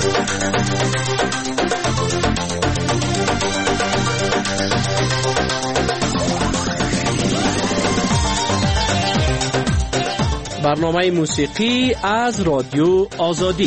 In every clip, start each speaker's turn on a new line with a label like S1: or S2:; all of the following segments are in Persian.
S1: برنامه موسیقی از رادیو آزادی.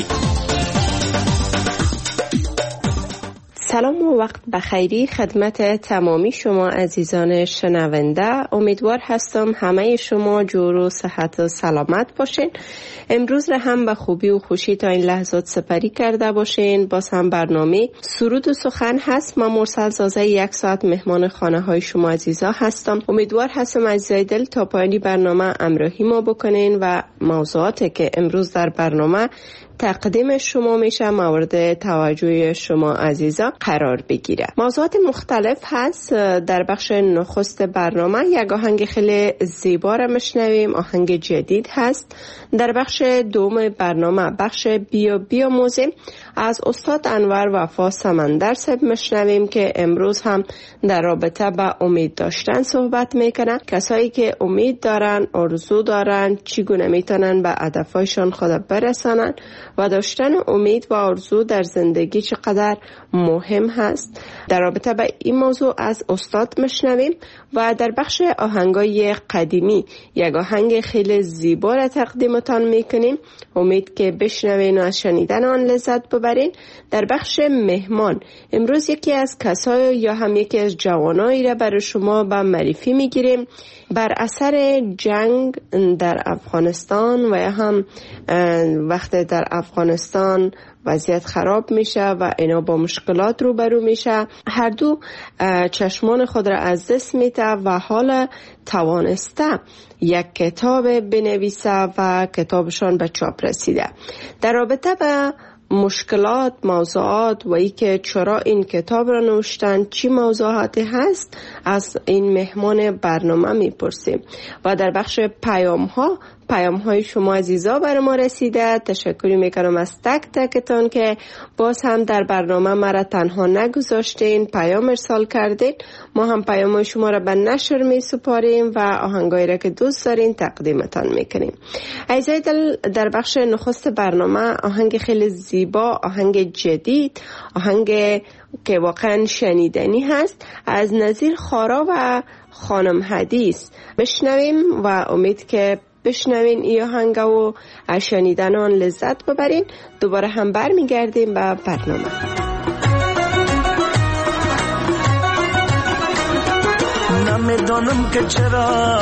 S2: سلام و وقت بخیری خدمت تمامی شما عزیزان شنونده. امیدوار هستم همه شما جور و صحت و سلامت باشین. امروز را هم به خوبی و خوشی تا این لحظات سپری کرده باشین. باز هم برنامه سرود و سخن هست. من مرسل زازه 1 ساعت مهمان خانه های شما عزیزا هستم. امیدوار هستم عزیزای دل تا پایانی برنامه همراهی ما بکنین و موضوعاتی که امروز در برنامه تقدیم شما میشه مورد توجه شما عزیزا قرار بگیره. موضوعات مختلف هست. در بخش نخست برنامه یک آهنگ خیلی زیبا را میشنویم، آهنگ جدید هست. در بخش دوم برنامه بخش بیاموزیم از استاد انور وفا سمندر صاحب میشنویم که امروز هم در رابطه با امید داشتن صحبت میکنن. کسایی که امید دارن، آرزو دارن، چگونه میتونن به هدفهایشان خود برسانن و داشتن امید و آرزو در زندگی چقدر مهم هست. در رابطه با این موضوع از استاد میشنویم و در بخش آهنگای قدیمی یک آهنگ خیلی زیبا را تقدیمتان میکنیم. امید که بشنوین و از شنیدن آن لذت ببرین. در بخش مهمان امروز یکی از کسای یا هم یکی از جوانایی را برای شما به معرفی میگیریم. بر اثر جنگ در افغانستان و یا هم وقت در افغانستان وضعیت خراب میشه و اینا با مشکلات روبرو میشه، هر دو چشمان خود را از دست میده و حالا توانسته یک کتاب بنویسه و کتابشان به چاپ رسیده. در رابطه با مشکلات، موضوعات و ای که چرا این کتاب را نوشتن، چی موضوعاتی هست، از این مهمان برنامه میپرسیم. و در بخش پیام های شما عزیزا بر ما رسیده. تشکری میکنم از تک تکتان که باز هم در برنامه مرا تنها نگذاشتین، پیام ارسال کردین. ما هم پیام های شما را به نشر می سپاریم و آهنگایی را که دوست دارین تقدیمتان میکنیم. عزیزای دل، در بخش نخست برنامه آهنگ خیلی زیبا، آهنگ جدید، آهنگ که واقعا شنیدنی هست از نظیر خارا و خانم حدیث بشنویم و امید که بشنوین این آهنگ و از شنیدن آن لذت ببرین. دوباره هم برمیگردیم به برنامه.
S3: نمیدانم که چرا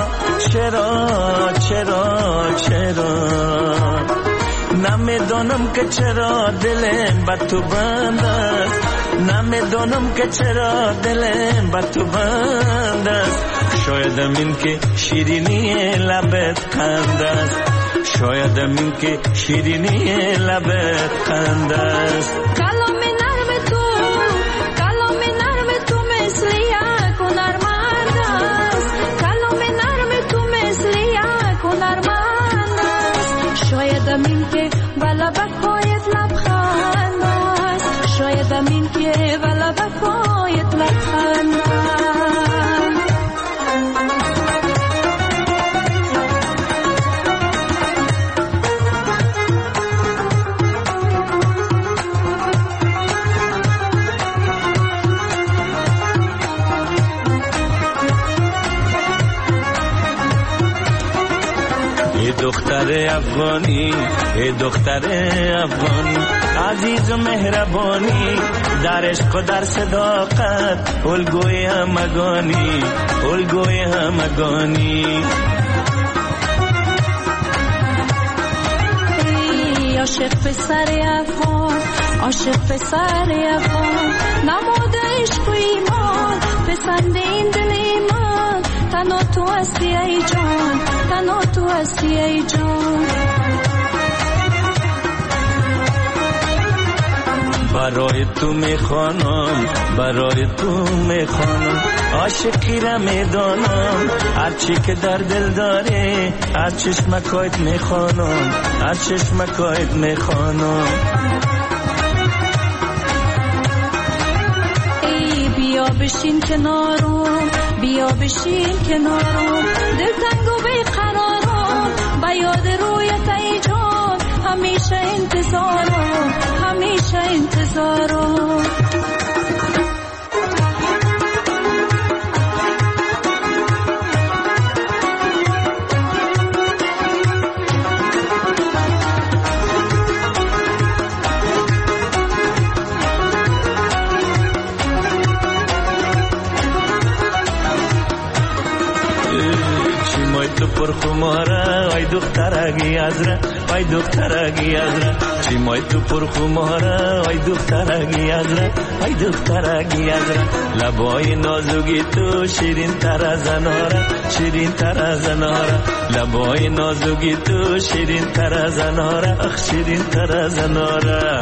S3: نمیدانم که چرا دلم به تو بند است، نمیدانم که چرا دلم به تو بند است. شایدم این که شیرینی لبت قند است، شایدم این که شیرینی لبت قند است.
S4: کلام نرم تو مثل یک هنرمند است، کلام نرم تو مثل یک هنرمند است. شایدم این که لبکایت لبخند است، شایدم این که لبکایت لبخند است.
S3: دختر افغانی، ای دختر افغانی، عزیز و مهربانی، در عشق و در صداقت الگوی همگانی، الگوی همگانی.
S4: ای عاشق پسر افغان، عاشق پسر افغان، نماد عشق و ایمان، پسند این دل ایمان، تنها تو هستی ای جان، تنها تو هستی ای جان.
S3: برای تو میخوانم، برای تو میخوانم، عاشقی را میدانم، هرچی که در دل داری از چشمکایت میخوانم، از چشمکایت میخوانم.
S4: ای بیا بشین کنارم، بیا بشین کنارم، دل تنگ و بیقرارم، با یاد رویت ای جان، همیشه انتظارم، همیشه هزاران.
S3: تو پر خماره وای دخترگی ازره وای دخترگی ازره چی مای تو پر خماره وای دخترگی ازره وای دخترگی ازره لبای نازوگی تو شیرین تر از اناره شیرین تر از اناره لبای نازوگی تو شیرین تر از اناره اخ شیرین تر از اناره.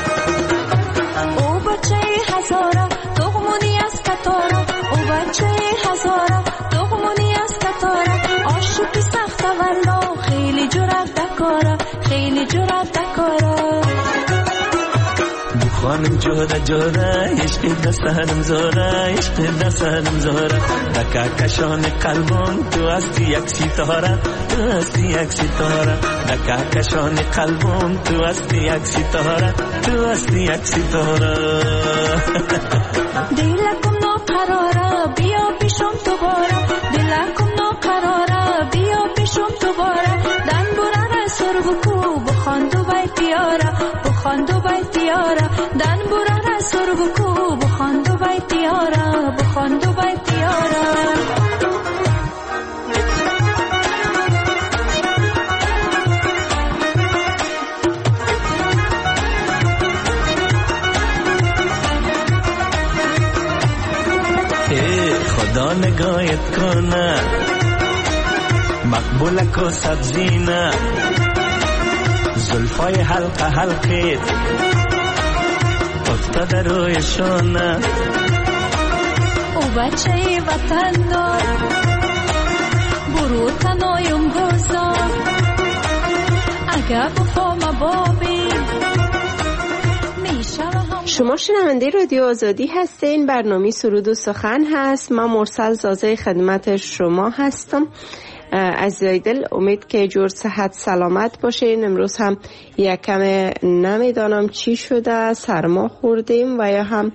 S4: او بچه هزاره دغمونی از کتاره او بچه هزاره دغمونی از کتاره آشوبی سخت والله خیلی جرأت دکاره خیلی جرأت دکاره.
S3: خانم جوده جوده عشق دستانم زوره عشق دستانم زوره دکا کشان قلبم تو هستی یک ستاره تو هستی یک ستاره دکا کشان قلبم تو هستی یک ستاره تو هستی یک ستاره.
S4: دلکم ناقراره بیا پیشم دوباره دلکم ناقراره بیا پیشم دوباره دن براره سر بکو بخواند و بیتیاره بخواند و بیتیاره دن براره سر بکو بخواند و بیتیاره بخواند و بیتیاره.
S3: خدا نگاهت کنه مقبول کو سبزینه زلفای حلقه حلقیت افتاده روی شونه
S4: او بچه وطن دار برو تنایم گذار اگر بفا مبابی
S2: شما شنونده رادیو آزادی هستین. برنامه سرود و سخن هست. من مرسل زازه خدمت شما هستم. عزیزای دل امید که جور صحت سلامت باشین. امروز هم یکم نمیدانم چی شده سرما خوردیم و یا هم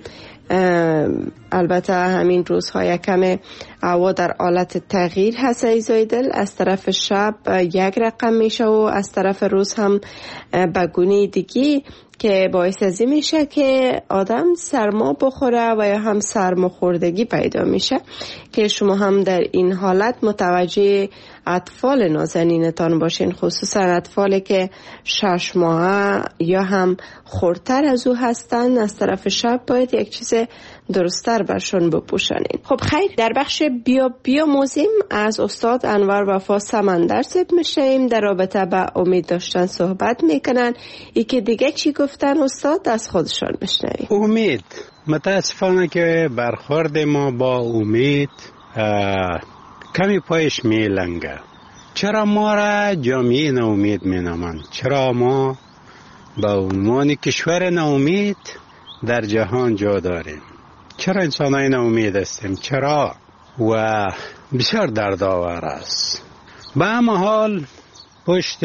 S2: البته همین روزها یکم هوا در حالت تغییر هست. عزیزای دل از طرف شب یک رقم میشه و از طرف روز هم بگونه دیگی که باعث ازی میشه که آدم سرما بخوره و یا هم سرماخوردگی پیدا میشه که شما هم در این حالت متوجه اطفال نازنینتان باشین، خصوصا اطفالی که 6 ماهه یا هم خردتر از او هستن. از طرف شب باید یک چیز درستر برشون بپوشانین. خب خیر، در بخش بیا موزیم از استاد انور وفا سمندر زب میشیم. در رابطه با امید داشتن صحبت میکنن. ای که دیگه چی گفتن استاد از خودشان بشنویم.
S5: امید، متاسفانه که برخورد ما با امید کمی پایش میلنگه. چرا ما را جامعه ناامید مینامند؟ چرا ما با عنوان کشور ناامید در جهان جا داریم؟ چرا انسانای ناامید هستیم؟ چرا؟ و بسیار دردآور است. به همه حال پشت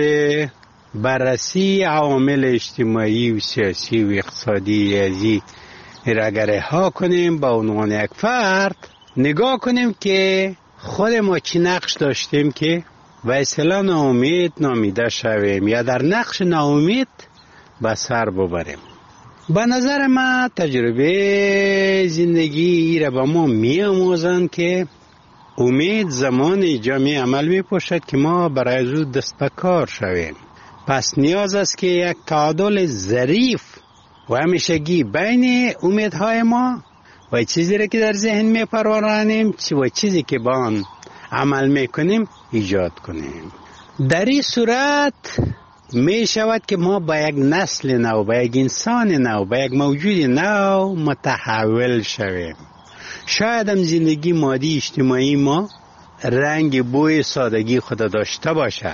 S5: بررسی عوامل اجتماعی و سیاسی و اقتصادی ازی را اگر رها کنیم با عنوان یک فرد نگاه کنیم که خود ما چی نقش داشتیم که به اصطلاح ناامید نامیده شویم یا در نقش ناامید به سر ببریم. به نظر من تجربه زندگی را به ما می آموزند که امید زمانی جامعه عمل می پوشد که ما برای زود دست به کار شویم. پس نیاز است که یک تعادل ظریف و همیشگی بین امیدهای ما و چیزی را که در ذهن می پرورانیم و چیزی که با آن عمل می کنیم ایجاد کنیم. در این صورت می شود که ما با یک نسل نو، با یک انسان نو، با یک موجود نو متحول شویم. شاید هم زندگی مادی اجتماعی ما رنگ بوی سادگی خود داشته باشه،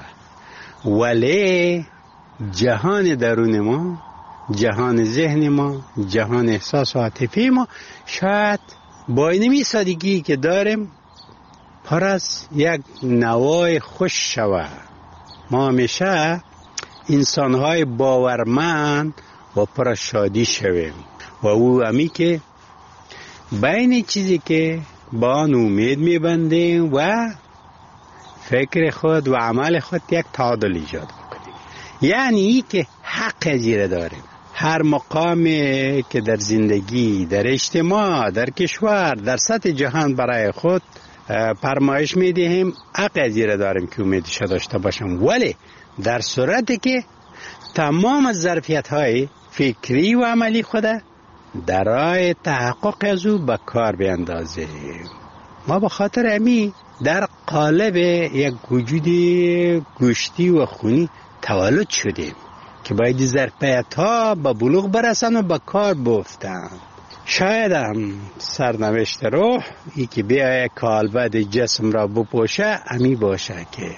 S5: ولی جهان درون ما، جهان ذهن ما، جهان احساس و عاطفی ما شاید با اینمی سادگی که داریم پر از یک نوای خوش شود. ما همیشه انسانهای باورمند و پر شادی شویم. و او همی که بین چیزی که با آن امید میبندیم و فکر خود و عمل خود یک تعادل ایجاد بکنیم. یعنی ای که حق زیره داریم. هر مقامی که در زندگی، در اجتماع، در کشور، در سطح جهان برای خود فرمایش میدهیم، حق زیره داریم که امیدش داشته باشیم، ولی در صورتی که تمام ظرفیت های فکری و عملی خود در راه تحقق از او به کار بیندازیم. ما به خاطر امی در قالب یک وجود گوشتی و خونی تولد شدیم که باید ظرفیت ها به بلوغ برسن و به کار بیفتن. شاید هم سرنوشت روح ای که بیای کالبد جسم را بپوشه امی باشه که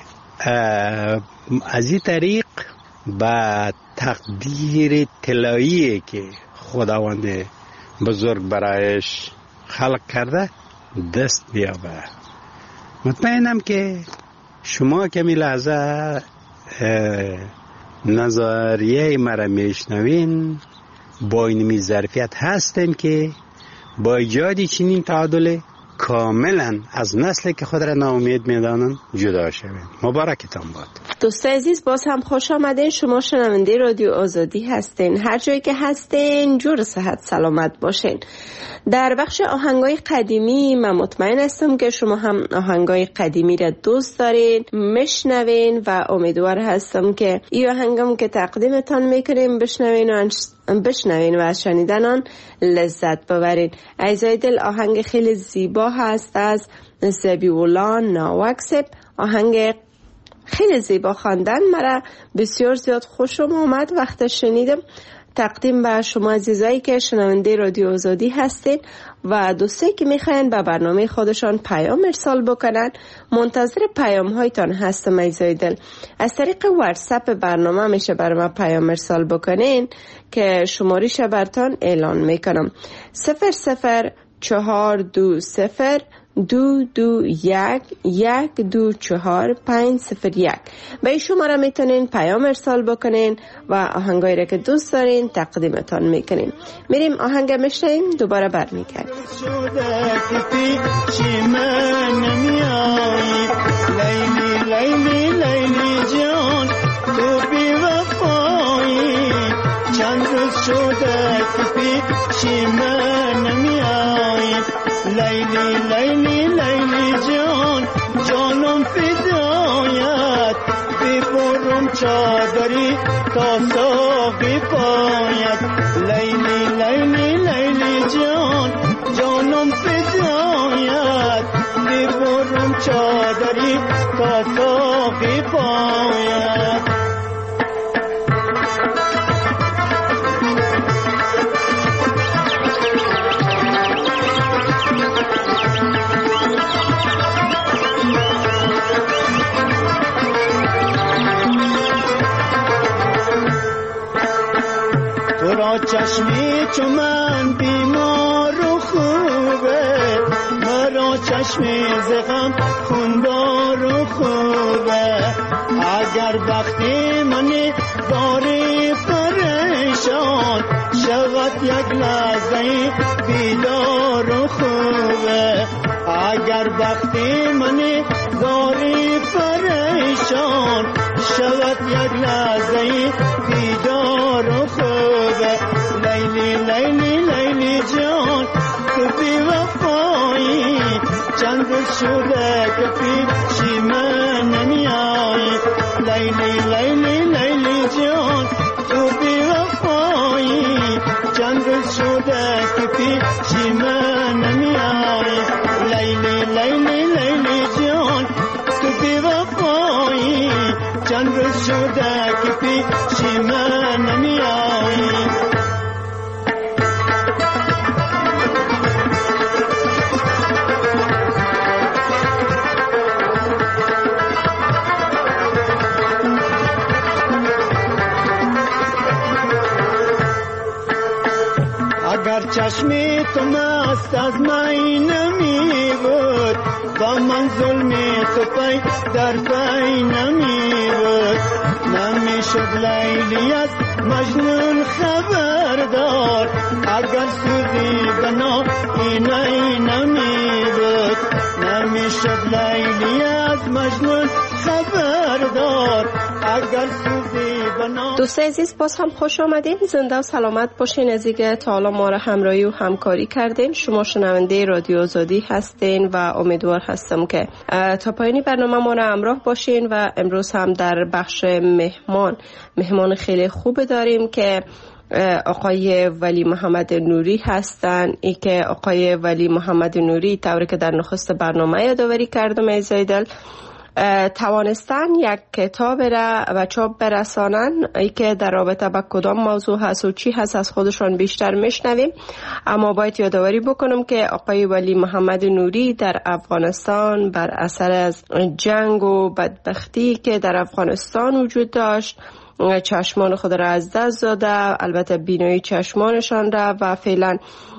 S5: از این طریق به تقدیر طلایی که خداوند بزرگ برایش خلق کرده دست بیابه. مطمئنم که شما کمی لحظه نظریه مرا میشنوین با اینمی ظرفیت هستیم که با ایجاد چنین تعادل کاملا از نسل که خود را ناامید میدانن جدا شویم. مبارکتان باد.
S2: دوستان عزیز، باز هم خوش آمدین. شما شنونده رادیو آزادی هستین. هر جایی که هستین جور صحت سلامت باشین. در بخش آهنگای قدیمی من مطمئن هستم که شما هم آهنگای قدیمی را دوست دارین، میشنوین و امیدوار هستم که این آهنگم که تقدیمتان میکنیم بشنوین و از شنیدن آن لذت ببرین. عزیزای دل، آهنگ خیلی زیبا هست از زبیولان ناوکسب. آهنگ خیلی زیبا خواندن، مرا بسیار زیاد خوشم آمد وقت شنیدم. تقدیم به شما عزیزایی که شنونده رادیو آزادی هستین و دوستایی که میخواین به برنامه خودشان پیام ارسال بکنن، منتظر پیام هایتان هستم عزیزای دل. از طریق واتساپ برنامه میشه برای ما پیام ارسال بکنین که شماره‌اش براتون اعلان میکنم. 00420 221-124-501. به این شماره میتونین پیام ارسال بکنین و آهنگایی را که دوست دارین تقدیمتان میکنین. میریم آهنگ میشنیم، دوباره برمیگردیم.
S6: لیلی لیلی جان تو بی وفایی، چند روز شده که پیشی من نمیایی. لیلی لیلی لیلی جان جانم فدایت، ببرم چادری تا ساقی پایت. لیلی لیلی لیلی جان جانم فدایت، ببرم چادری تا ساقی پایت. چشمی چو من بیمار و خوبه، مرا چشمی زغم خوندار و خوبه. اگر وقتی منی داری پریشان، شود یک لحظه بیدار و خوبه. اگر وقتی منی داری پریشان، شود یک لحظه بیدار و خوبه. لیلی لیلی لیلی جان تو بی وفایی، چند روز شده که پیشی من نمیایی. لیلی لیلی لیلی جان تو بی وفایی، چند روز شده که پیشی من نمیایی. لیلی لیلی لیلی جان تو بی وفایی، چند روز شده که پیشی من نمیایی. اگر چشمی تو مست از می نمی بود، با من ظلمی تو در پی نمی بود. نمی شد لیلی از مجنون خبردار اگر سوزی بنا اینه نمی بود نمیشد لیلی از مجنون خبردار اگر سوزی بنا.
S2: دوست عزیز باز هم خوش آمدین، زنده و سلامت باشین. از اینکه تا حالا ما را همراهی و همکاری کردین. شما شنونده رادیو آزادی هستین و امیدوار هستم که تا پایانی برنامه ما را همراه باشین. و امروز هم در بخش مهمان خیلی خوب داریم که آقای ولی محمد نوری هستن. ای که آقای ولی محمد نوری طوری که در نخست برنامه یادآوری کردم ایزای دل توانستن یک کتاب را و چاپ برسانن. ای که در رابطه با کدام موضوع هست و چی هست از خودشان بیشتر میشنویم. اما باید یادآوری بکنم که آقای ولی محمد نوری در افغانستان بر اثر از جنگ و بدبختی که در افغانستان وجود داشت چشمان خود را از دست داده، البته بینایی چشمانشان را، و فعلا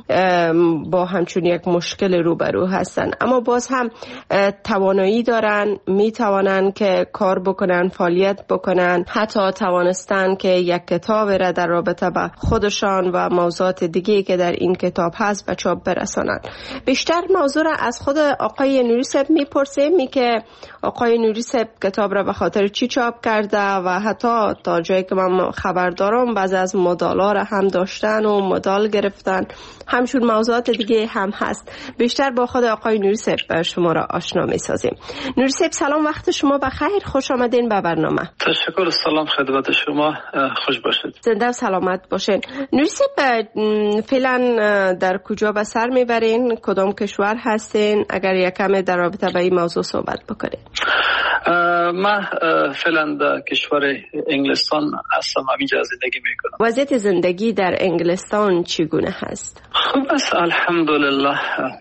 S2: با همچون یک مشکل روبرو هستن. اما باز هم توانایی دارن، می توانن که کار بکنن، فعالیت بکنن، حتی توانستن که یک کتاب را در رابطه با خودشان و موضوعات دیگه که در این کتاب هست به چاپ برسانن. بیشتر موضوع را از خود آقای نوری صاحب میپرسیم که آقای نوری صاحب کتاب را به خاطر چی چاپ کرده و حتی تا جایی که من خبر دارم بعضی از مدالا را هم داشتن و مدال گرفتن، همچون موضوعات دیگه هم هست. بیشتر با خود آقای نوری صاحب شما را آشنا می‌سازیم. نوری صاحب سلام، وقت شما بخیر، خوش آمدین به برنامه.
S7: تشکر، سلام خدمت شما، خوش باشید.
S2: زنده و سلامت باشین. نوری صاحب فعلا در کجا به سر میبرین؟ کدام کشور هستین؟ اگر یکم در رابطه با این موضوع صحبت بکنید.
S7: من فعلا در کشور انگلستان هستم، همینجا زندگی میکنم.
S2: وضعیت زندگی در انگلستان چگونه هست؟
S7: خوب است الحمدلله.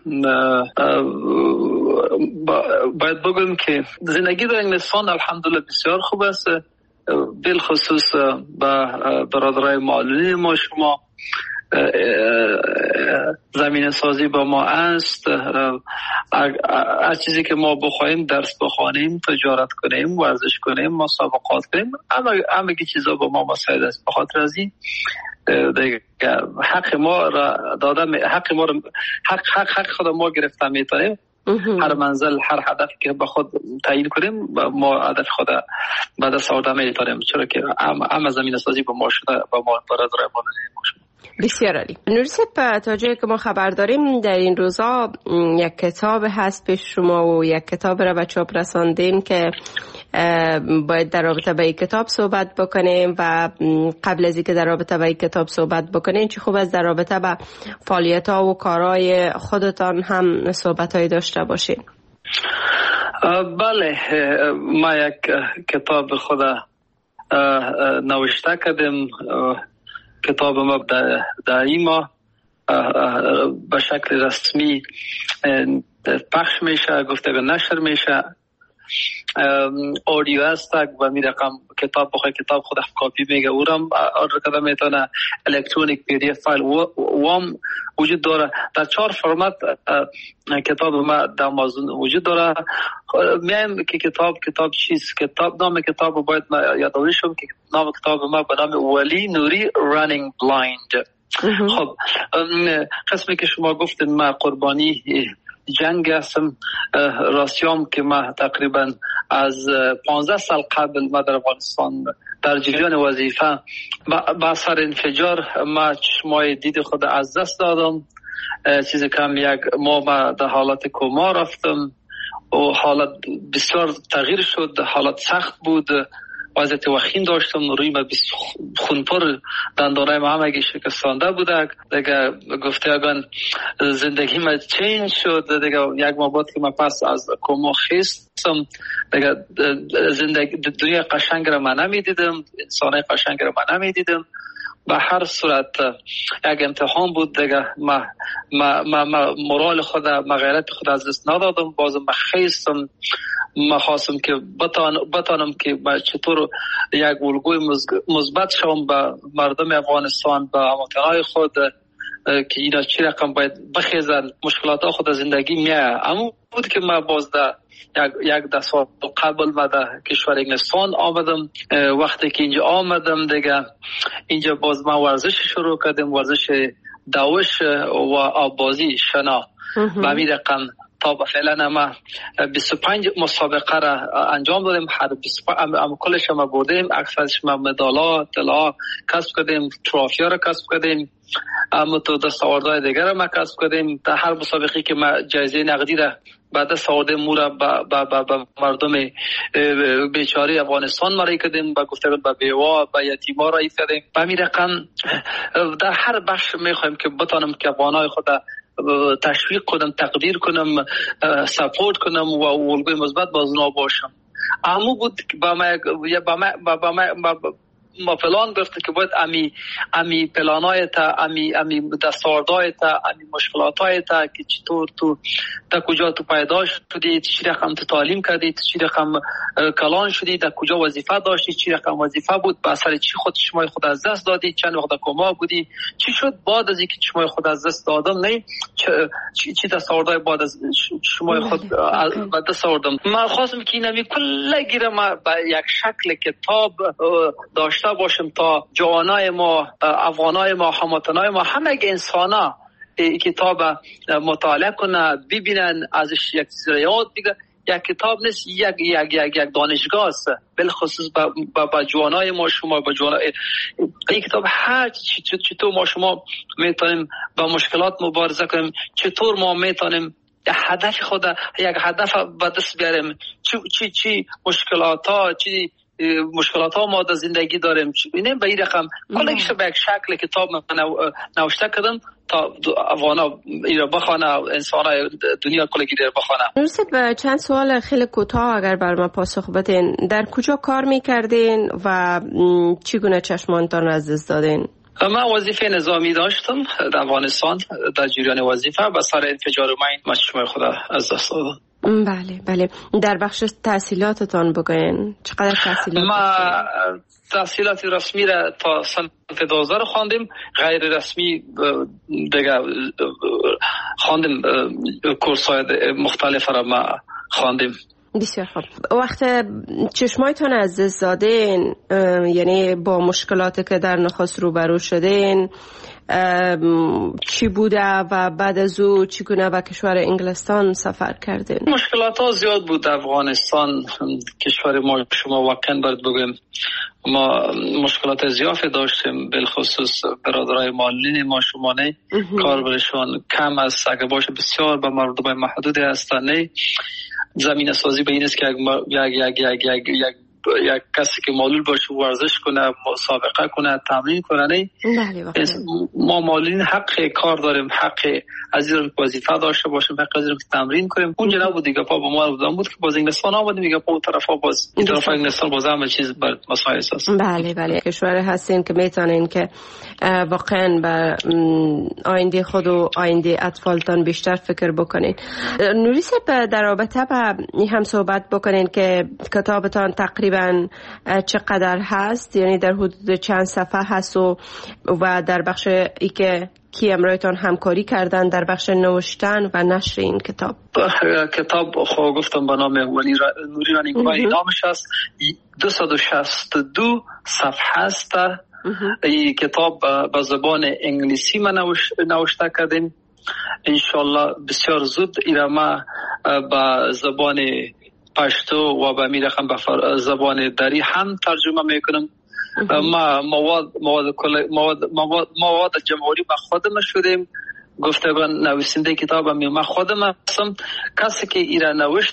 S7: باید بگم که زندگی در انگلستان الحمدلله بسیار خوب است، بالخصوص با برادرای معلولین ما. شما زمین سازی با ما است، از چیزی که ما بخوایم، درس بخوانیم، تجارت کنیم، ورزش کنیم، مسابقات کنیم، همه چیزا با ما مساعد است. بخاطر از این حق ما را داده، حق خود ما گرفته میتونیم. هر منزل، هر هدفی که به خود تعیین کنیم ما هدف خود به دست آورده میتونیم، چرا که همه زمین سازی با ما شده، با ما برادرای معلولین ما شده.
S2: بسیار عالی. نوری صاحب تا جایی که ما خبر داریم در این روزا یک کتاب هست پیش شما و یک کتاب را به چاپ رساندین که باید در رابطه با این کتاب صحبت بکنیم. و قبل از اینکه در رابطه با این کتاب صحبت بکنیم چه خوب است در رابطه با فعالیت ها و کارهای خودتان هم صحبت های داشته باشین.
S7: بله، ما یک کتاب خود نوشته کردیم. کتاب ما در این ماه به شکل رسمی پخش میشه، گفته به نشر میشه. آدیو است و می رقم کتاب بخواه کتاب خود کاپی میگه او را آردر کده میتونه الکترونیک پی دی اف فایل وام وجود داره. در 4 فرمت کتاب ما در آمازون وجود داره. میایم که کتاب چیست؟ نام کتاب باید یادآوری شم که نام کتاب ما به نام ولی نوری رانینگ بلایند. خب قسمی که شما گفتین ما قربانی جنگ هستم. راستیام که ما تقریبا از 15 سال قبل ما در افغانستان در جریان وظیفه با اثر انفجار ما چشمای دید خود از دست دادم. چیزی کم یک ما در حالت کما رفتم و حالت بسیار تغییر شد. حالت سخت بود، وضعیت وخیم داشتم، روی ما خونپر، دندانای ما همگی شکستانده بوده. دیگه گفته اگان زندگی ما چینج شد. دیگه یک ماه بعد که من پس از کما خیستم، دیگه زندگی دنیا قشنگ را من نمیدیدم، انسانای قشنگ را من نمیدیدم. به هر صورت یک امتحان بود. دیگه ما مورال خود، ما غیرت خود از دست ندادم. بازم من خیستم. ما خواستم که بتانم که چطور یک الگوی مثبت شوم به مردم افغانستان، به هموطنای خود، که اینا چی رقم باید بخیزن، مشکلات خود زندگی میه. اما بود که ما باز در یک ده سال قبل ما در کشور انگلستان آمدم. وقتی که اینجا آمدم دیگه اینجا باز ما ورزش شروع کردیم، ورزش دوش و آبازی شنا. به همین رقم تا به فعلا ما 25 مسابقه را انجام دادیم. هر 25 کلش ما بردیم، اکثرش ما مدالات طلا کسب کردیم، ترافیا را کسب کردیم، اما تو دستاوردهای دیگر را ما کسب کردیم. در هر مسابقه که ما جایزه نقدی را بعد از آورده مورا با مردم بیچاره افغانستان ما رای کردیم، با گفتگو با بیوا با یتیما رای کردیم. به همین رقم در هر بخش میخوایم که بتانم که افغانای خود تشویق کنم، تقدیر کنم، سپورت کنم و الگوی مثبت باز اونا باشم. اما بود ما پلان گفته که باید امی پلانای تا امی دستاوردهای تا امی مشکلاتهای تا که چطور تو تا کجا تو پیدا شدی، چی رقم تو تعلیم کردی، چی رقم کلان شدی، تا کجا وظیفه داشتی، چی رقم وظیفه بود، به اثر چی شما خود از دست دادی، چند وقت کما بودی، چی شد بعد از اینکه شما خود از دست دادم، نه چی دستاوردهای بعد از شما خود از دست آوردم. من خواستم که اینمی کل گیره ما با یک شکل کتاب داشته باشم تا جوانای ما، افغانای ما، هموطنای ما، همه انسانا کتاب مطالعه کنه، ببینن، ازش یک چیز را یاد بگیرن. یک کتاب نیست، یک دانشگاه است، بالخصوص با جوانای ما، شما با جوانای این کتاب هر چطور ما شما میتونیم با مشکلات مبارزه کنیم، چطور ما میتونیم هدف خود یک هدف به دست بیاریم، چی مشکلات ها ما در زندگی داریم. اینم به این رقم کلش به یک شکل کتاب نوشته کردم تا افغانا ایرا بخوانه، انسان دنیا کلگی در بخوانه.
S2: نورسید، چند سوال خیلی کوتاه اگر بر ما پاسخ بدین. در کجا کار میکردین و چگونه چشمانتان را از دست دادین؟
S7: من وظیفه نظامی داشتم در افغانستان. در جریان وظیفه به سر انفجار مین مشمول خود از دست دادم.
S2: بله. در بخش تحصیلاتتان بگوین چقدر تحصیلات؟
S7: ما تحصیلات رسمی را تا سنت 2000 خواندیم، غیر رسمی دیگه خواندیم، کورس‌های مختلف را ما خواندیم.
S2: بسیار خوب. وقت چشمایتان از دست دادین، یعنی با مشکلاتی که در نخست روبرو شدین چی بوده و بعد از او چگونه به کشور انگلستان سفر کردین؟
S7: مشکلات ها زیاد بود در افغانستان. کشور ما شما واقعا باید بگیم ما مشکلات زیادی داشتیم، بالخصوص برادرای مالین ما شما نه کاربرشان کم است، اگه باشه بسیار به مردم محدودی هستند. زمین سازی به این است که یک کسی که معلول باشه ورزش کنه، مسابقه کنه، تمرین کنه. ما معلولین حق کار داریم، حق از این وظیفه داشته باشیم، حق از این تمرین کنیم. اونجا نبود دیگه، پا با ما بودم بود که باز انگلستان آمدیم دیگه، پا طرفا باز این طرف انگلستان باز همه چیز بر مسائل است.
S2: بله کشور هستین که میتونین که واقعا به آینده خود و آینده اطفالتان بیشتر فکر بکنین. نوری صاحب، در رابطه با این هم صحبت بکنین که کتابتان تقریبا چقدر هست، یعنی در حدود چند صفحه هست و در بخش ای که کی امرایتان همکاری کردن در بخش نوشتن و نشر این کتاب؟
S7: کتاب خب گفتم به نام نوری رانیگوهی نامش است. 262 صفحه است. این کتاب به زبان انگلیسی ما نوشته کردیم. انشالله بسیار زود ایرما به زبان پشتو و به می رقم به زبان دری هم ترجمه میکنم. ما مواد جمهوری با خودم شدیم، گفتگان نویسنده کتاب ما خودم هستم. کسی که ایران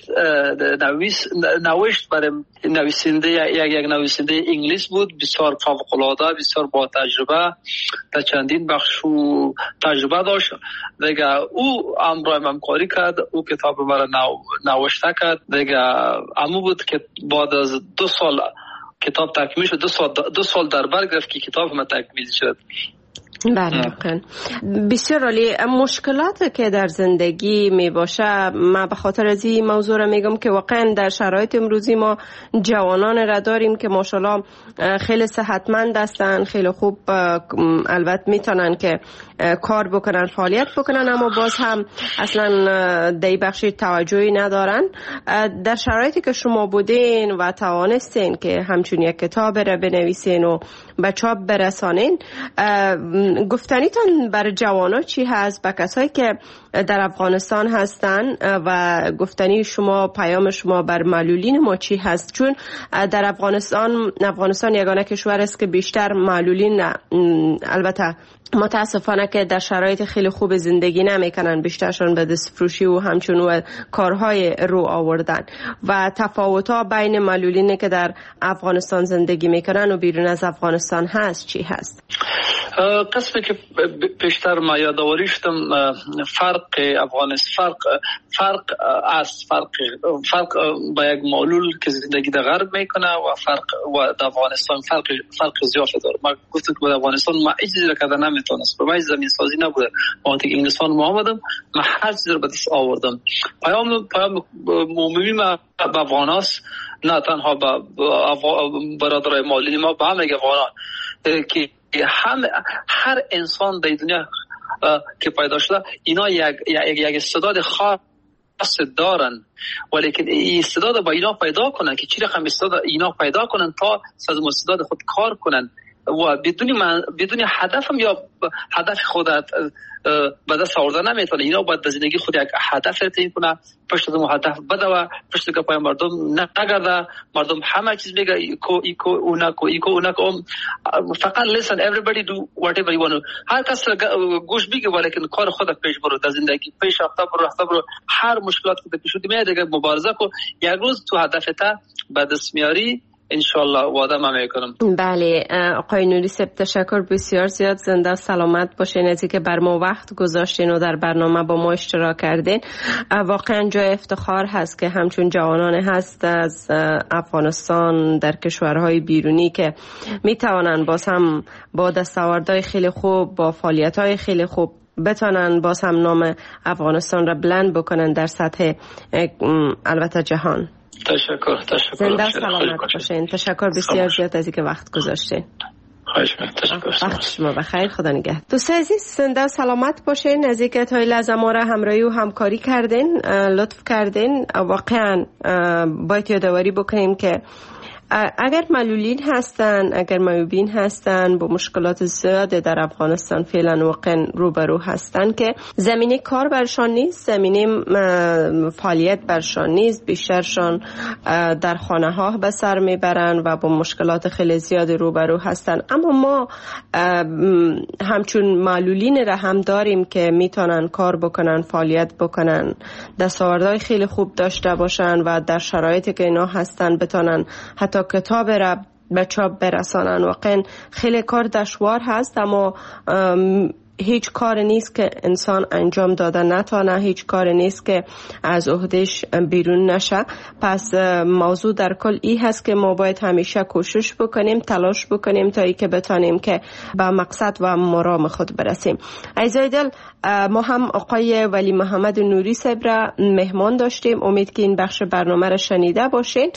S7: نوشت برای نویسنده یک نویسنده انگلیس بود، بسیار فوق‌العاده، بسیار با تجربه، تا چندین بخش تجربه داشت دیگه. او امرای همکاری کرد، او کتاب مرا نوشته کرد دیگه. اما بود که بعد از 2 سال کتاب تکمیل شد، 2 سال در بر گرفت که کتاب ما تکمیل شد.
S2: بله بسیار عالی. مشکلات که در زندگی می باشه، من به خاطر از این موضوع را میگم که واقعا در شرایط امروزی ما جوانان را داریم که ماشاءالله خیلی صحتمند هستن، خیلی خوب البته میتونن که کار بکنن، فعالیت بکنن، اما باز هم اصلا دی بخشی توجهی ندارن. در شرایطی که شما بودین و توانستین که همچون یک کتاب را بنویسین و به چاپ برسانین، گفتنیتون برای جوانا چی هست، به کسایی که در افغانستان هستن، و گفتنی شما، پیام شما بر معلولین ما چی هست؟ چون در افغانستان یگانه کشور است که بیشتر معلولین البته متاسفانه که در شرایط خیلی خوب زندگی نمیکنن، بیشترشون به دستفروشی و همچنین کارهای رو آوردن. و تفاوت‌ها بین معلولینی که در افغانستان زندگی میکنن و بیرون از افغانستان هست چی هست؟
S7: قسمی که پیشتر ما یادآوری شدم، فرق با یک معلول که زندگی در غرب میکنه و در افغانستان فرق زیاد داره. ما گفتم که در افغانستان ما هیچ چیزی را کردن نمیتونست، برای زمین سازی نبوده. وقتی که انگلستان ما آمدم، من هر چیزی رو به دست آوردم. پیام عمومی ما به افغاناست، نه تنها به برادرای معلولین ما، به همه افغانان، که هر انسان در دنیا که پیدا شده اینا یک استعداد خاص دارن، ولیکن این استعداد با اینا پیدا کنن که چی رقم استعداد اینا پیدا کنن تا از استعداد خود کار کنن و بدون هدف هم یا هدف خود به دست آوردن نمیتونه. اینا باید در زندگی خود یک هدف تعیین کنه، پشت از اون هدف بده و پشت گپای مردم نگرده. مردم همه چیز میگه ایکو اونک فقط listen everybody do whatever you want. هر کس گوش بگه ولیکن کار خود پیش برو، در زندگی پیش رفته برو. هر مشکلات که پیش میاد دیگه مبارزه کو، یک روز تو هدفت به دست میاری انشالله، وعده من میکنم.
S2: بله آقای نوری صاحب، تشکر بسیار زیاد. زنده سلامت باشین از اینکه بر ما وقت گذاشتین و در برنامه با ما اشتراک کردین. واقعا جای افتخار هست که همچون جوانان هست از افغانستان در کشورهای بیرونی که میتوانن باز هم با دستاوردهای خیلی خوب، با فعالیت‌های خیلی خوب بتونن باز هم نام افغانستان را بلند بکنن در سطح البته جهان.
S7: تشکر.
S2: زنده سلامت باشین. تشکر بسیار زیاد از اینکه وقت گذاشتین. وقت شما بخیر. خدا نگهدار. دوستان عزیز، زنده سلامت باشین. از اینکه تا این لحظه ما را همراهی و همکاری کردین، لطف کردین. واقعا باید یادآوری بکنیم که اگر معلولین هستن، اگر معیوبین هستن، با مشکلات زیاد در افغانستان فعلا واقعا روبرو هستن که زمینه کار برشان نیست، زمینه فعالیت برشان نیست، بیشترشان در خانه ها به سر میبرن و با مشکلات خیلی زیاد روبرو هستن. اما ما همچون معلولین را هم داریم که میتونن کار بکنن، فعالیت بکنن، دستاوردهای خیلی خوب داشته باشن و در شرایطی که اینا هستن بتونن حتی کتاب را به چاپ برسانن. واقعا خیلی کار دشوار هست، اما هیچ کار نیست که انسان انجام داده نتانه، هیچ کار نیست که از عهدهش بیرون نشه. پس موضوع در کل این هست که ما باید همیشه کوشش بکنیم، تلاش بکنیم تا ای که بتانیم که به مقصد و مرام خود برسیم. عزیزای دل، ما هم آقای ولی محمد نوری صاحب را مهمان داشتیم. امید که این بخش برنامه را شنیده باشین.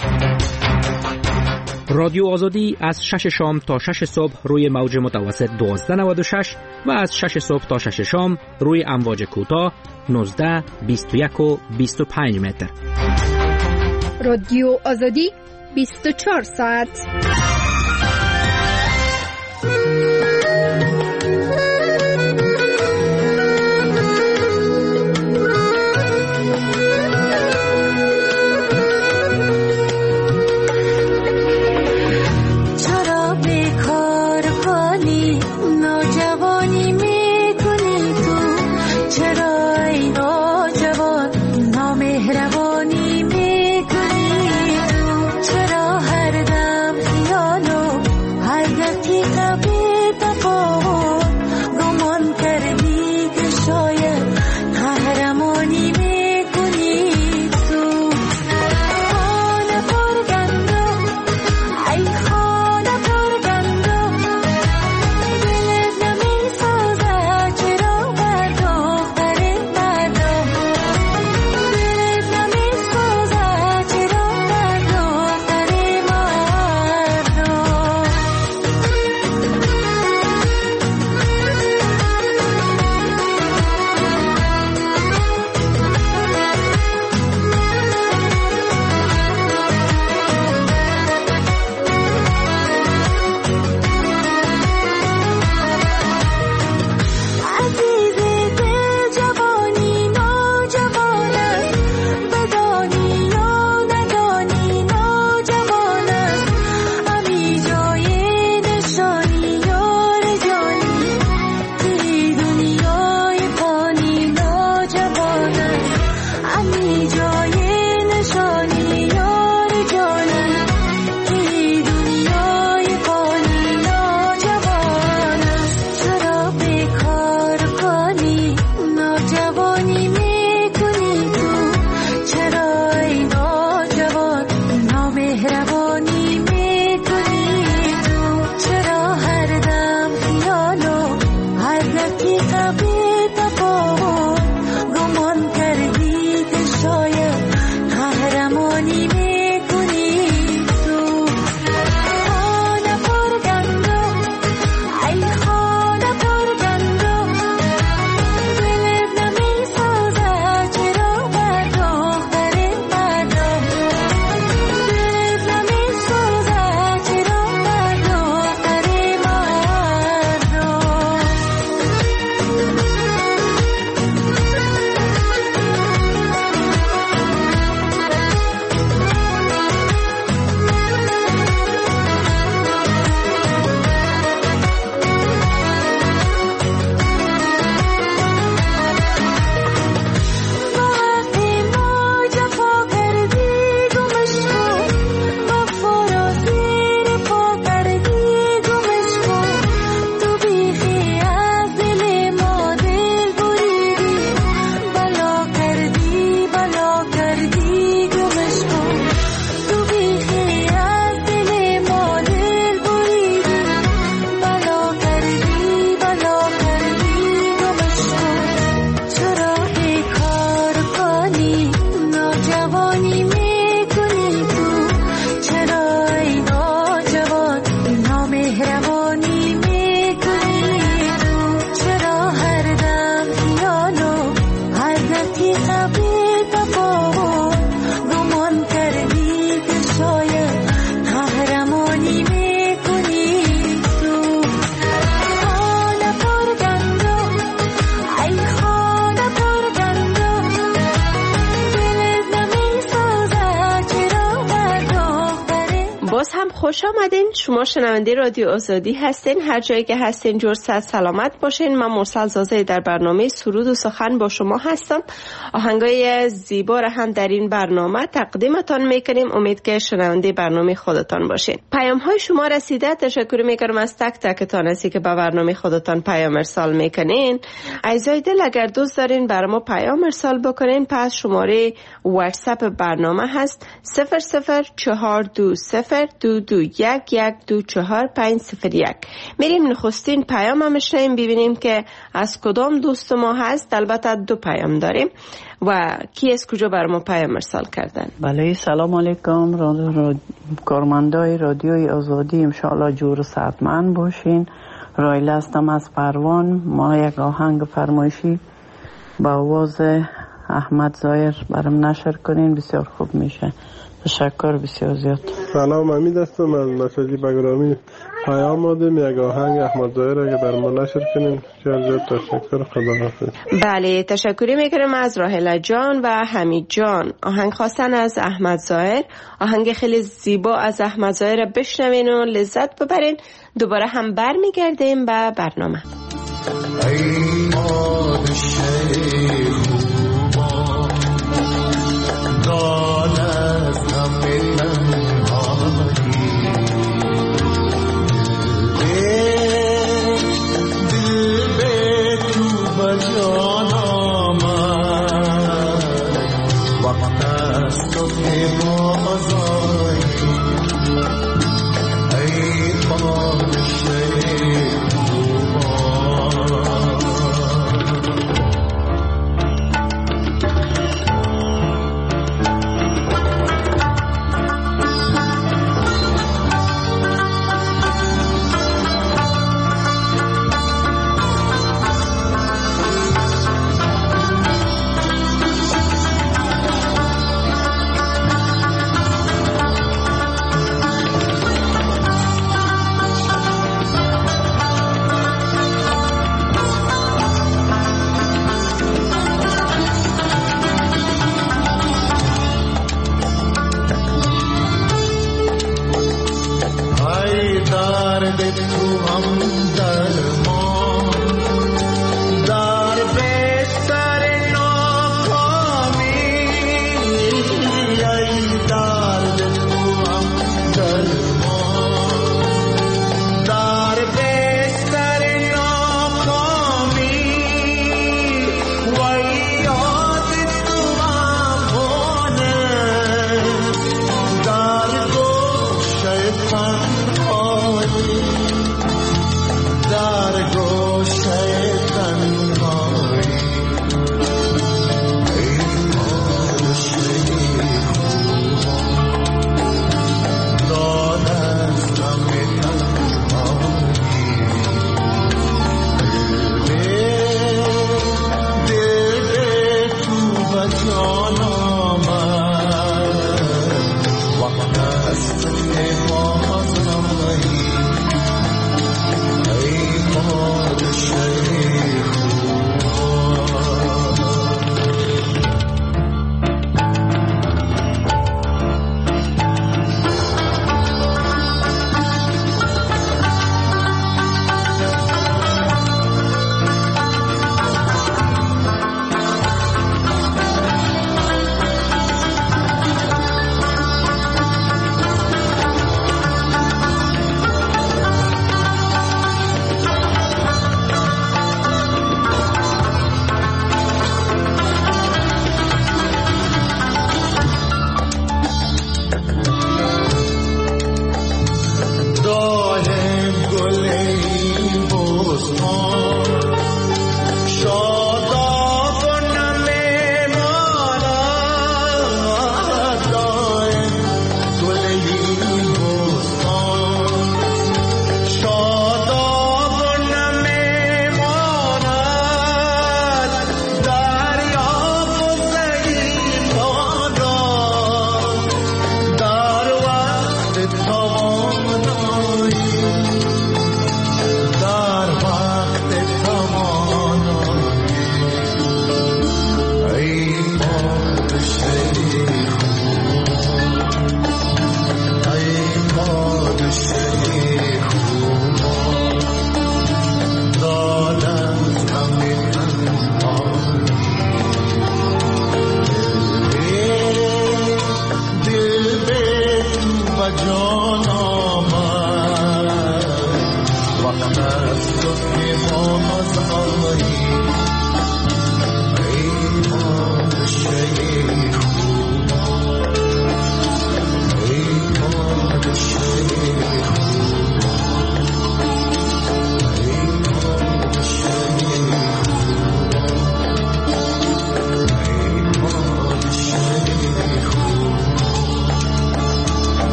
S1: رادیو آزادی از 6 شام تا 6 صبح روی موج متوسط 1296 و از 6 صبح تا 6 شام روی امواج کوتاه 19، 21 و 25 متر.
S8: رادیو آزادی 24 ساعت.
S4: مهربانی میکنی تو، چرا هر دم خیال
S2: خوش آمدین. شما شنونده رادیو آزادی هستین. هر جایی که هستین جور صحت سلامت باشین. من مرسل زازه در برنامه سرود و سخن با شما هستم. آهنگای زیبا را هم در این برنامه تقدیمتان میکنیم. امید که شنونده برنامه خودتان باشین. پیام های شما رسیده. تشکر میکنم از تک تکتان هستی که به برنامه خودتان پیام ارسال میکنین. عزیزای دل اگر دوست دارین برای ما پیام ارسال بکنین، پس شماره واتساپ برنامه هست 004202211240501. میریم نخستین پیام هم شنیم ببینیم که از کدام دوست ما هست. البته 2 پیام داریم و کی از کجا بر ما پیام ارسال کردن.
S9: بله سلام علیکم کارمندای رادیوی آزادی، انشاءالله جور و صحتمند باشین. رایل هستم از پروان. ما یک آهنگ فرمایشی با آواز احمد ظاهر برام نشر کنین، بسیار خوب میشه. تشکر بسیار زیاد.
S10: سلام، امید هستم از مساجی بگرامی. پیام آدم یک آهنگ احمد ظاهر که بر ما نشر کنین. بسیار زیاد تشکر. خدا حافظ.
S2: بله تشکری میکنم از راهله جان و حمید جان. آهنگ خواستن از احمد ظاهر. آهنگ خیلی زیبا از احمد ظاهر بشنوین و لذت ببرین. دوباره هم بر میگردیم به برنامه.
S3: ای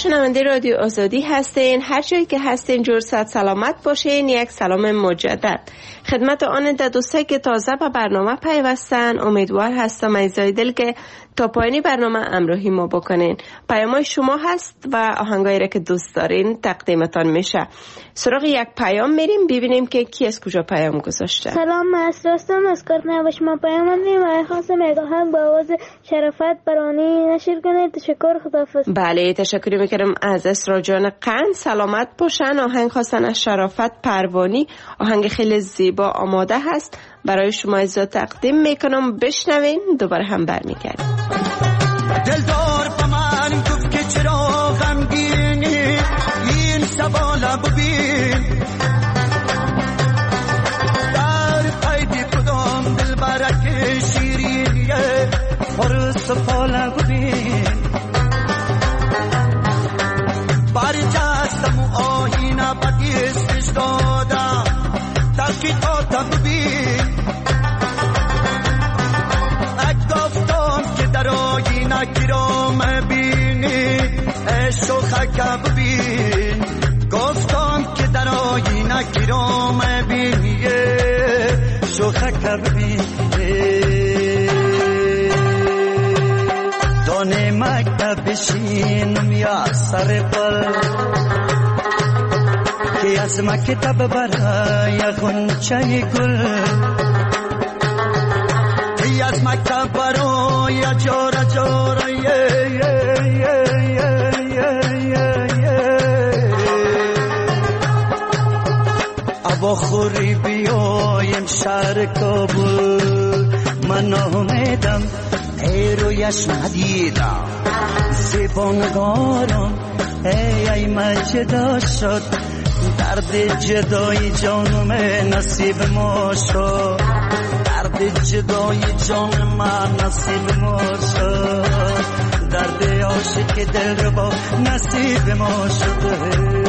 S2: شنونده رادیو آزادی هستین. هر جایی که هستین جور صحت سلامت باشین. یک سلام مجدد خدمت آن دوستایی که تازه به برنامه پیوستن. امیدوار هستم عزیزای دل که تا پایانی برنامه همراهی ما بکنین. پیامای شما هست و آهنگایی را که دوست دارین تقدیمتان میشه. سراغ یک پیام میریم ببینیم که کی از کجا پیام گذاشته.
S11: سلام، من اسراستم از کارخانه و شما پیام دادیم و خواستم یک آهنگ با آواز شرافت برانی نشر کنید. تشکر، خداحافظ.
S2: بله، تشکر میکنم از اسرا جان قند. سلامت باشن. آهنگ خواستن از شرافت پروانی. آهنگ خیلی زیبا آماده هست برای شما عزیزا تقدیم میکنم. بشنوین دوباره هم برمیگردیم.
S6: دلدار با من گفت که چرا غمگینی، این سوالا ببین در قید کدام دلبرک شیرینیه، پر سفالا ببین برجستم و آهینا بدیستش دادم تاکی تا ببین گفتم که در آیینه گیرام بینی شوخک ببین، گفتم که در آیینه گیرام بینی شوخک ببین. دانه مکتب بشینم یا سر قل که از مکتب برای غنچه گل، از مکتب برای جارا جارا ابا خوری بیایم شهر کابل. من آمدم ای رویش ندیدم زیبانگارم، ای مجدا شد درد جدای جانم نصیب ما شد، درد جدای جان من نصیب ما شد، درد عاشق دل رو با نصیب ما شد.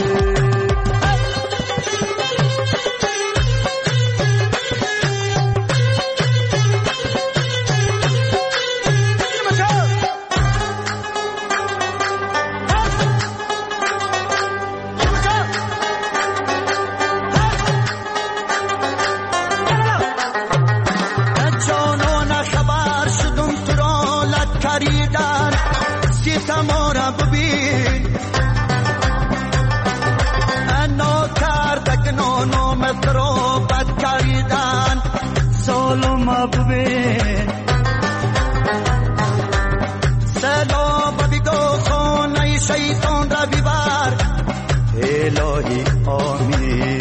S6: سلام بگو خانه شیطان را ببر الهی آمین.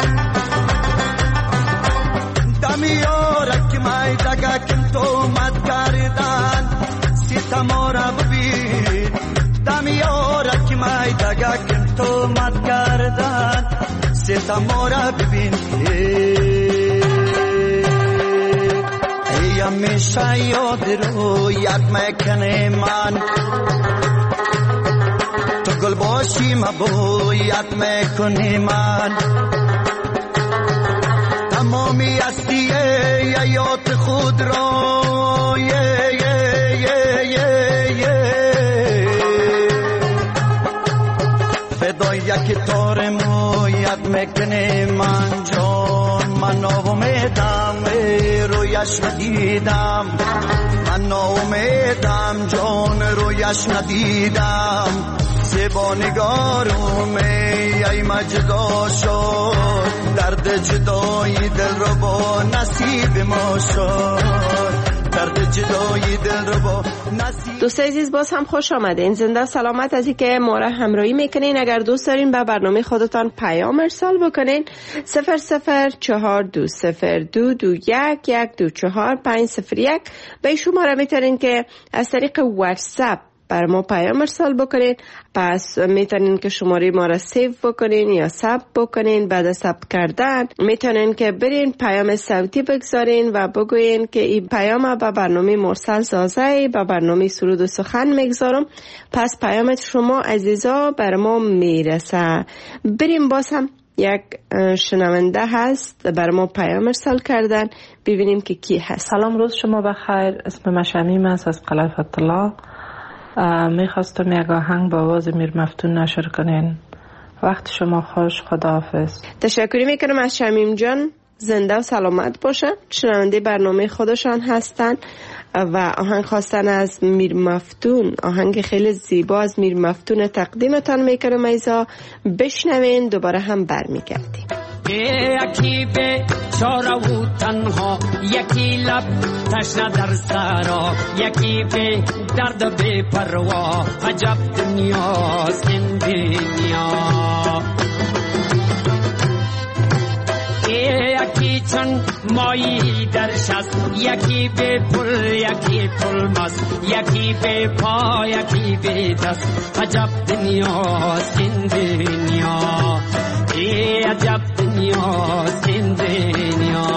S6: دمیارک مای دگا کم تو مد کردن ستما را ببین، دمیارک مای دگا کم تو مد کردن ستما را ببین. همیشه یاد رویت میکنه من، تو گل باشی مبویت میکنی من، تمامی هستی یاد خود را فدای یک تار مویت میکنه من جان. من امیدم رویش ندیدم، من امیدم جان رویش ندیدم، زبانگارم ای مجدا شد، درد جدای دل رو با نصیب ما شد، درد جدای دل رو با نصیب.
S2: دوست عزیز باز هم خوش آمدین. زنده سلامت از اینکه ما را همراهی میکنین. اگر دوست دارین به برنامه خودتان پیام ارسال بکنین 0042221124501 به شماره میتونین که از طریق واتساپ بر ما پیام ارسال بکنین. پس میتونین که شماره ما را سیو بکنین یا ثبت بکنین. بعد از ثبت کردن میتونین که برین پیام صوتی بگذارین و بگوین که این پیام به برنامه مرسل زازه به برنامه سرود و سخن میگذارم. پس پیامت شما عزیزا بر ما میرسه. بریم باز هم یک شنونده هست بر ما پیام ارسال کردن، ببینیم که کی هست.
S9: سلام، روز شما بخیر. اسم شمیم است از قلعه فتح الله. میخواستم یک آهنگ با آواز میر مفتون نشر کنین. وقت شما خوش. خداحافظ.
S2: تشکر میکنم از شمیم جان. زنده و سلامت باشن. شنونده برنامه خودشان هستن و آهنگ خواستن از میر مفتون. آهنگ خیلی زیبا از میر مفتون تقدیمتان میکنم. ایزا بشنوین، دوباره هم برمیگردیم.
S12: یکی به چاره و تنها، یکی لب تشنه در سرا، یکی به درد بی پروا. عجب دنیاست این دنیا. یکی چون مایی در شست، یکی به پل یکی پل مست، یکی به پا یکی به دست. عجب دنیاست این دنیا. عجب دنیاست این دنیا.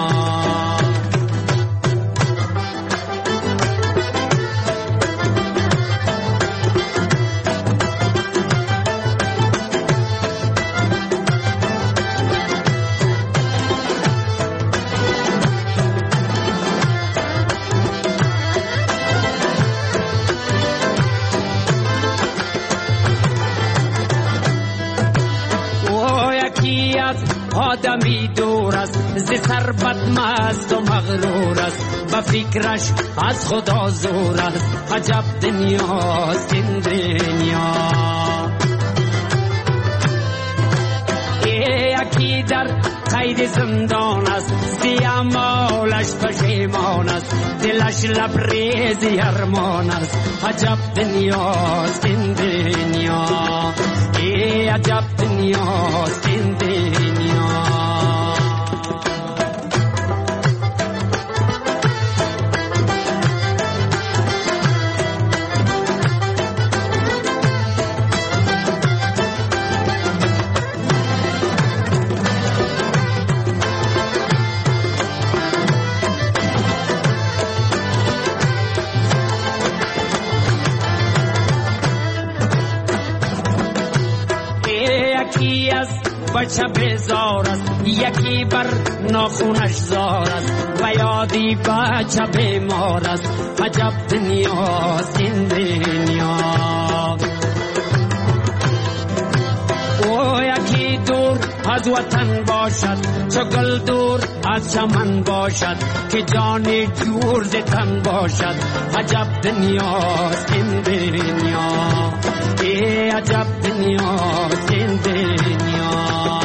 S12: آدمی دور است ز ثروت مست و مغرور است، به فکرش از خدا زور است. عجب دنیاست این دنیا. یکی در قید زندان است، زی اعمالش پشیمان است، دلش لبریز ارمان است. عجب دنیاست این دنیا. عجب دنیاست این دنیا. بچه بیزار است، یکی بر ناخونش زار است، و یادی بچه بیمار است. عجب دنیاست این دنیا. او یکی دور از وطن باشد، چو گل دور از چمن باشد، که جانی جور ز تن باشد. عجب دنیاست این دنیا. عجب دنیاست این دنیا.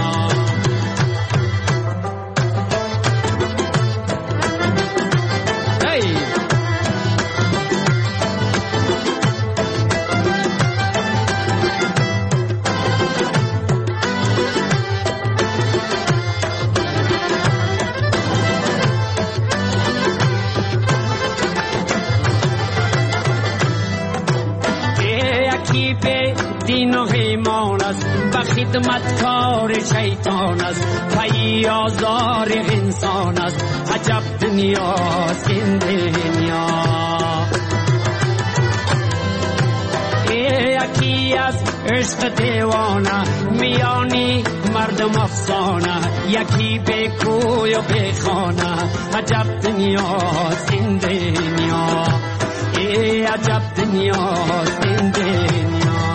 S12: خدمتکار شیطان است، پی آزار انسان است. عجب دنیاست این دنیا. یکی از عشق دیوانه، میانی مردم افسانه، یکی به کوی و به خانه. عجب دنیاست این دنیا. عجب دنیاست این دنیا.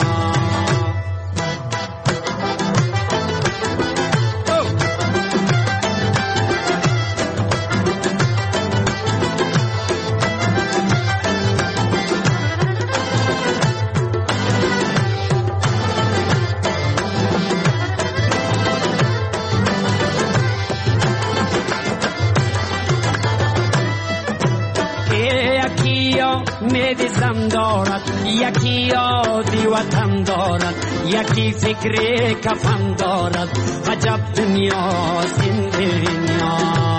S12: امید زم دارد، یکی یادی وطن دارد، یکی فکر کفن دارد. عجب دنیاست این دنیا.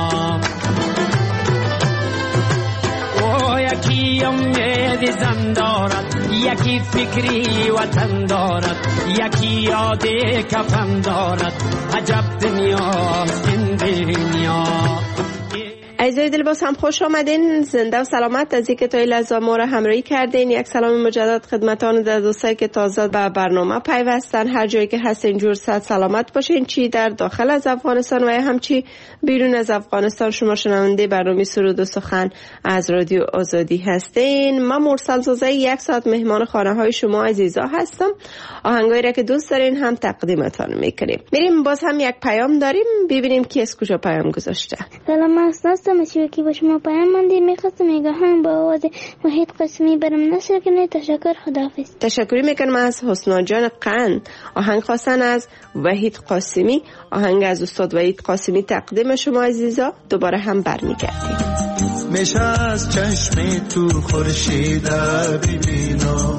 S12: او یکی امید زم دارد، یکی فکری وطن دارد، یکی یادی کفن دارد. عجب دنیاست این دنیا.
S2: عزیزای دل باز هم خوش آمدین. زنده و سلامت از اینکه تا این لحظه ما را همراهی کردین. یک سلام مجدد خدمتان در دوستایی که تازه به برنامه پیوستن. هر جایی که هستین جور صحت سلامت باشین، چی در داخل از افغانستان و هم چی بیرون از افغانستان. شما شنونده برنامه سرود و سخن از رادیو آزادی هستین. من مرسل زوزه یک ساعت مهمان خانه های شما عزیزا هستم. آهنگایی را که دوست دارین هم تقدیمتان میکنیم. میریم باز هم یک پیام داریم، ببینیم کی از کجا پیام گذاشته.
S11: سلام، هستم مسیوکی با شما پیام مندی. میخواستم یک آهنگ با آواز وحید قاسمی برام نشر کنید. تشکر، خداحافظ.
S2: تشکر میکنم از حسنا جان قند. آهنگ خواستن از وحید قاسمی. آهنگ از استاد وحید قاسمی تقدیم شما عزیزا. دوباره هم برمیگردیم.
S6: میشه از چشم تو خورشید ببینم،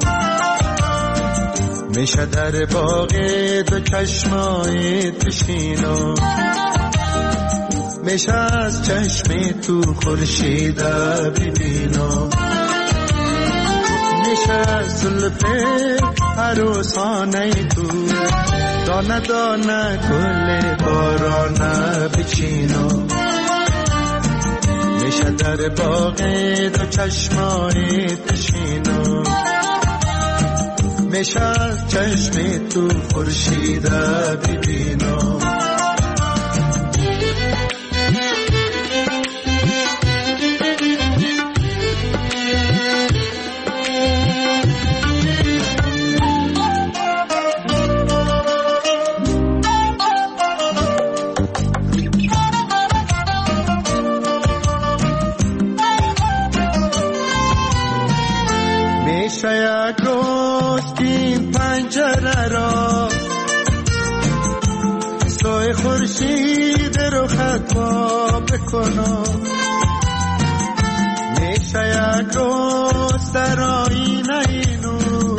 S6: میشه در باغ دو چشمای بشینم، میشه از چشم تو خورشید ببینم، میشه از زلف عروسانه تو دانه دانه گل بارانه بچینم، میشه در باغ دو چشمای بشینم، میشه از چشم تو خورشید ببینم. یک روز این پنجره را سوی خورشید رو خطا بکنم، میشه یک روز در آینه نور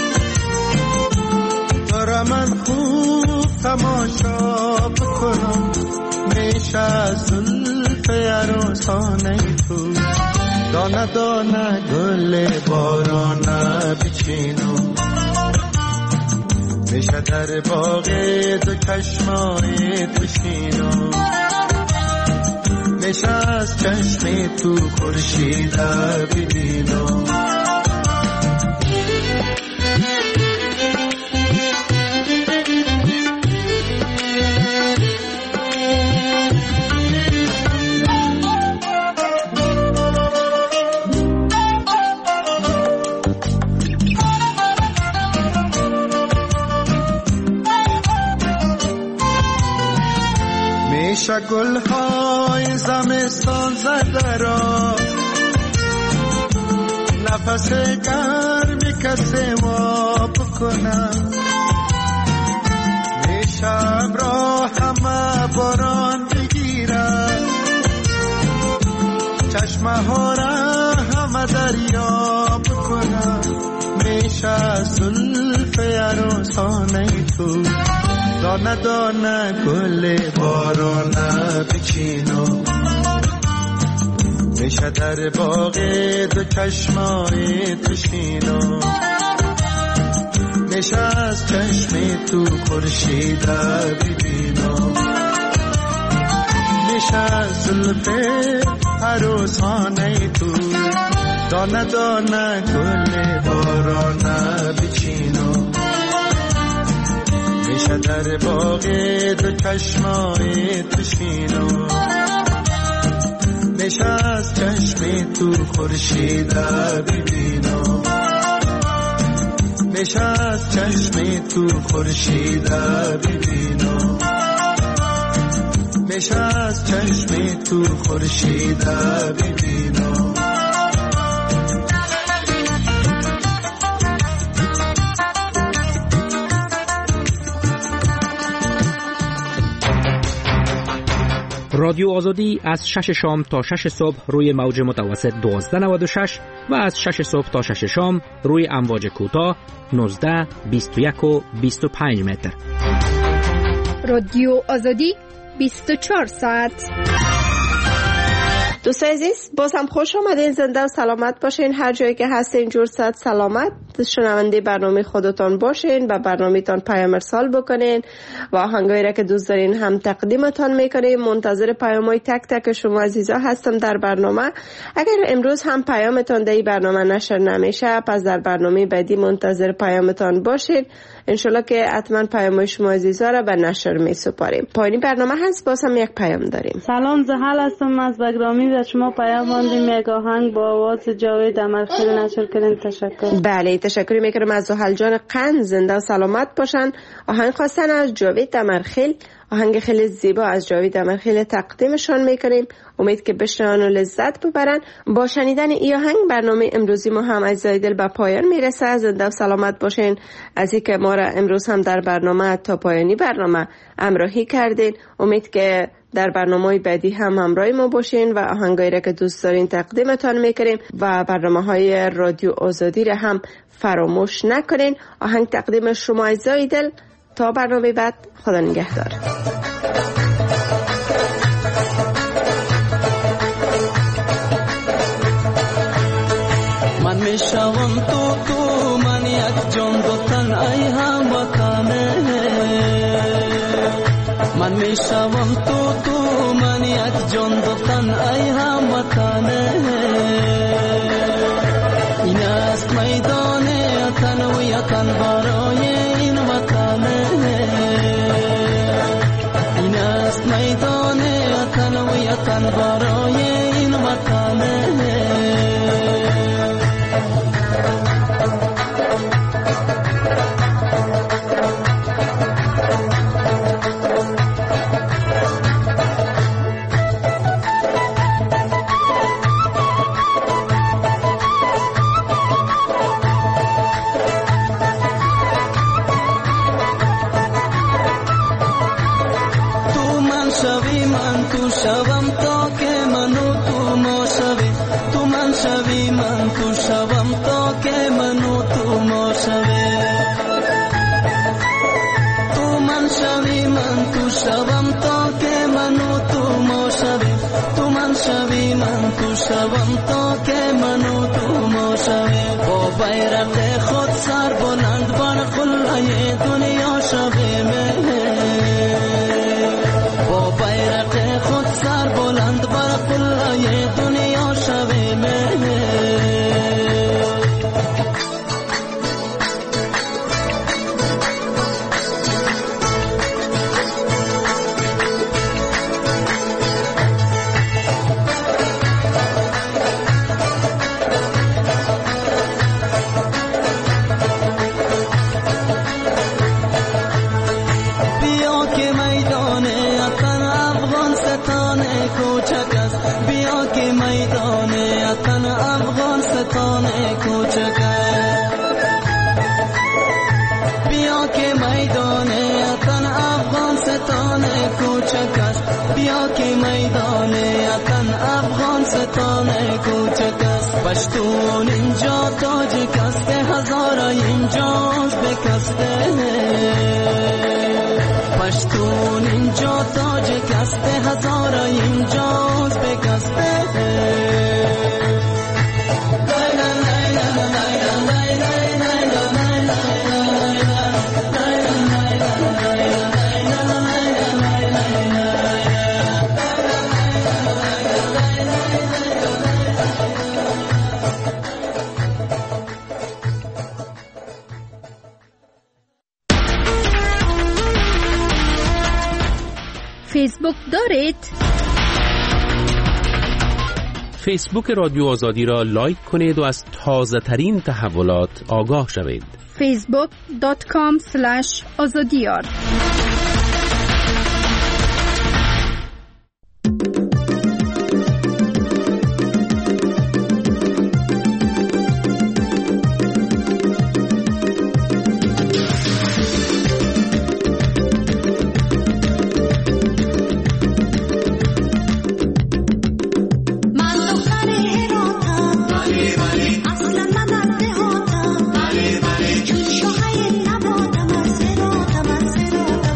S6: تو را من خوب تماشا بکنم، میشه از زلف عروسانه تو دانه دانه گل بارانه بچینم، میشه در باغ دو چشمای بشینم، میشه از چشم تو خورشید ببینم. میشه گلهای زمستان زده را نفس گرمی کسی واب کنم، میشه ابرا همه باران بگیرم، چشمه ها را همه دریاب کنم، میشه از زلف عروسانه تو دانه دانه گل بارانه بچینم، میشه در باغ دو چشمای بشینم، میشه از چشم تو خورشید ببینم، میشه از زلف عروسانه تو دانه دانه گل بارانه بچینم، میشه در باغ دو چشمای بشینم، میشه از چشم تو خورشید ببینم، میشه از چشم تو خورشید ببینم، میشه از چشم تو خورشید ببینم.
S1: رادیو آزادی از 6 شام تا 6 صبح روی موج متوسط 1296 و از 6 صبح تا 6 شام روی امواج کوتاه 19 21 و 25 متر.
S8: رادیو آزادی 24 ساعت.
S2: دوستان عزیز باز هم خوش آمدین. زنده و سلامت باشین. هر جایی که هستین جور صحت سلامت. شنونده برنامه خودتان باشین، به برنامه‌تان پیام ارسال بکنین و آهنگایی را که دوست دارین هم تقدیمتان میکنیم. منتظر پیام‌های تک تک شما عزیزا هستم در برنامه. اگر امروز هم پیامتان در این برنامه نشر نمیشه، پس در برنامه بعدی منتظر پیامتان باشید. انشالله که حتما پیام شما عزیزا را به نشر میسپاریم. پایانی برنامه هست، باز هم یک پیام داریم.
S13: سلام، زحل هستم از بگرامی و شما پیام ماندیم. یک آهنگ با آواز جاوید امرخیل نشر کردین. تشکر.
S2: بله، تشکر میکنم از زحل جان قند. زنده و سلامت باشن. آهنگ خواستن از جاوید امرخیل، آهنگ خیلی زیبا از جاوید امرخیل تقدیمشان میکنیم. امید که بشنون و لذت ببرن. با شنیدن این آهنگ برنامه امروزی ما هم از دل به پایان میرسه. زنده و سلامت باشین. از اینکه ما را امروز هم در برنامه تا پایانی برنامه همراهی کردین. امید که در برنامه‌های بعدی هم همراه ما باشین و آهنگایی را که دوست دارین تقدیمتان میکنیم و برنامه‌های رادیو آزادی را هم فراموش نکنین. آهنگ تقدیم شما از دل. تا برنامه بعد، خدا نگهدار.
S3: من میشوم تو من یک جان دو تن ای هموطنه. من میشوم تو من یک جان دو تن ای هموطنه. این است میدان تن و یتن برای این وطنه. این است میدان تن و یتن برای این وطنه. شوم تا که منو تو ما شوی. تو من شوی من تو شوم تا که منو تو ما شوی. تو من شوی من تو شوم تا که منو تو ما شوی. تو من شوی من تو شوم تا که منو تو ما شوی. با بیرق خود سر بلند بر قلعه دنیا شوی. با بیرق خود سر بلند بر قلعه دنیا شوی. بیا که میدان وطن افغان ستان کوچک است. بیا که میدان وطن افغان ستان کوچک است. بیا که میدان وطن افغان ستان کوچک است. پشتون اینجا تاجک است، هزارا اینجاش بکسته. پشتون اینجا تاجک است، هزارا اینجاش بکسته.
S8: فیسبوک دارید؟
S1: فیسبوک رادیو آزادی را لایک کنید و از تازه ترین تحولات آگاه شوید.
S8: facebook.com/azadiyar
S14: اصلا من نده هاتم، چون شوهای نبادم از زیراتم.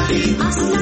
S14: اصلا